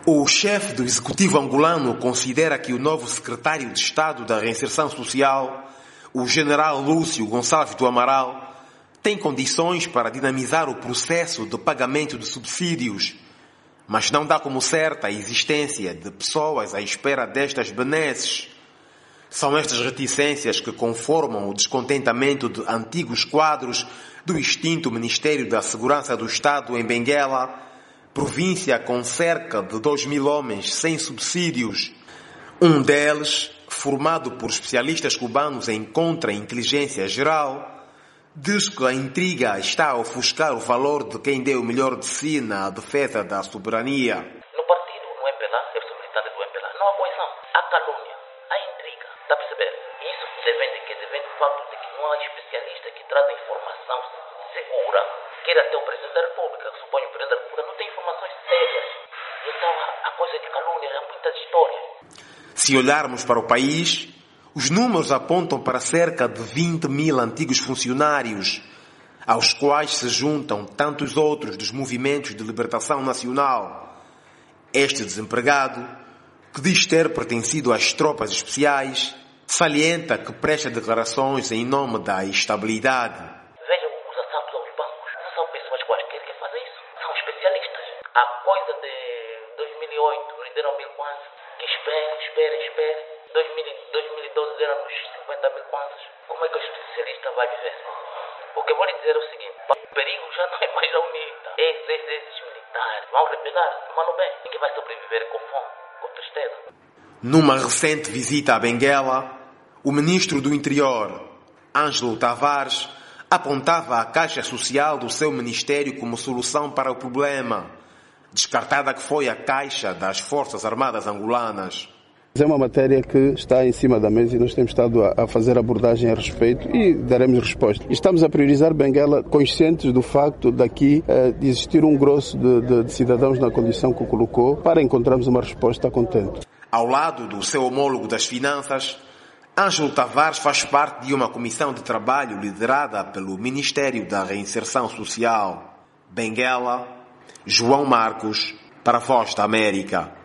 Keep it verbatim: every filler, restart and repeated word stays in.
O chefe do executivo angolano considera que o novo secretário de Estado da Reinserção Social, o general Lúcio Gonçalves do Amaral, tem condições para dinamizar o processo de pagamento de subsídios, mas não dá como certa a existência de pessoas à espera destas benesses. São estas reticências que conformam o descontentamento de antigos quadros do extinto Ministério da Segurança do Estado em Benguela, província com cerca de dois mil homens sem subsídios. Um deles, formado por especialistas cubanos em contra-inteligência geral, diz que a intriga está a ofuscar o valor de quem deu o melhor de si na defesa da soberania. No partido, no M P L A, eu sou militante do M P L A, não há coesão, há calúnia, há intriga, está a perceber? Isso devendo de que? Devendo do facto de que não há especialista que traz informação segura. Quer até o Presidente da República, suponho o Presidente da República, não tem informações sérias. Então a coisa de calúnia é muitas histórias. Se olharmos para o país, os números apontam para cerca de vinte mil antigos funcionários, aos quais se juntam tantos outros dos movimentos de libertação nacional. Este desempregado, que diz ter pertencido às tropas especiais, salienta que presta declarações em nome da estabilidade. Vejam os assaltos aos bancos. Não são pessoas quaisquer que fazem isso. São especialistas. A coisa de dois mil e oito nos deram mil kwanzas. Que espere, espere, espere. dois mil e doze deram-nos cinquenta mil kwanzas. Como é que o especialista vai viver? O que eu vou lhe dizer é o seguinte. O perigo já não é mais a UNITA. Esses, esses, esses militares vão rebelar. Mano bem, ninguém vai sobreviver com fome, com tristeza. Numa recente visita a Benguela, o ministro do Interior, Ângelo Tavares, apontava a Caixa Social do seu ministério como solução para o problema, descartada que foi a Caixa das Forças Armadas Angolanas. É uma matéria que está em cima da mesa e nós temos estado a fazer abordagem a respeito e daremos resposta. Estamos a priorizar Benguela conscientes do facto daqui de existir um grosso de, de, de cidadãos na condição que o colocou para encontrarmos uma resposta contente. Ao lado do seu homólogo das finanças, Ângelo Tavares faz parte de uma comissão de trabalho liderada pelo Ministério da Reinserção Social. Benguela, João Marcos, para a Voz da América.